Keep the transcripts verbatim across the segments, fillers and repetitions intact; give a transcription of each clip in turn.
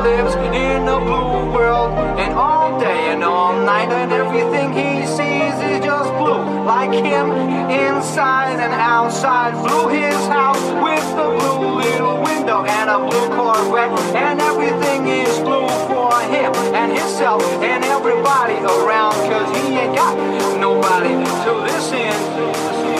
lives in a blue world, and all day and all night, and everything he sees is just blue. Like him, inside and outside. Blue his house with a blue little window and a blue Corvette, and everything is blue for him and himself and everybody around, cause he ain't got nobody to listen.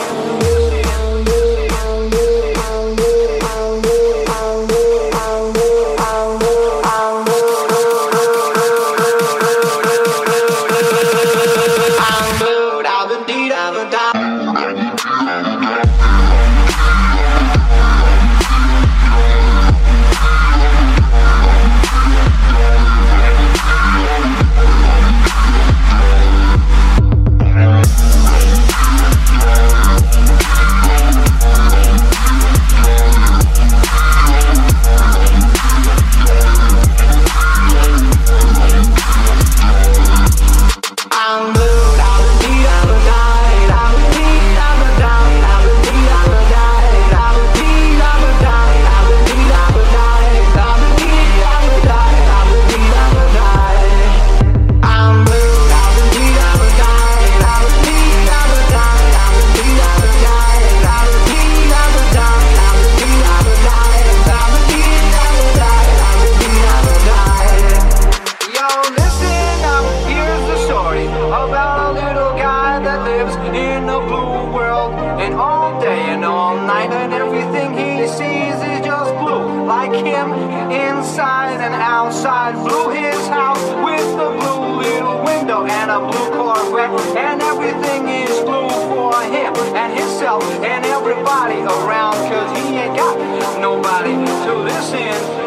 In a blue world, and all day and all night, and everything he sees is just blue. Like him, inside and outside. Blue his house with a blue little window and a blue Corvette, and everything is blue for him and himself and everybody around, cause he ain't got nobody to listen.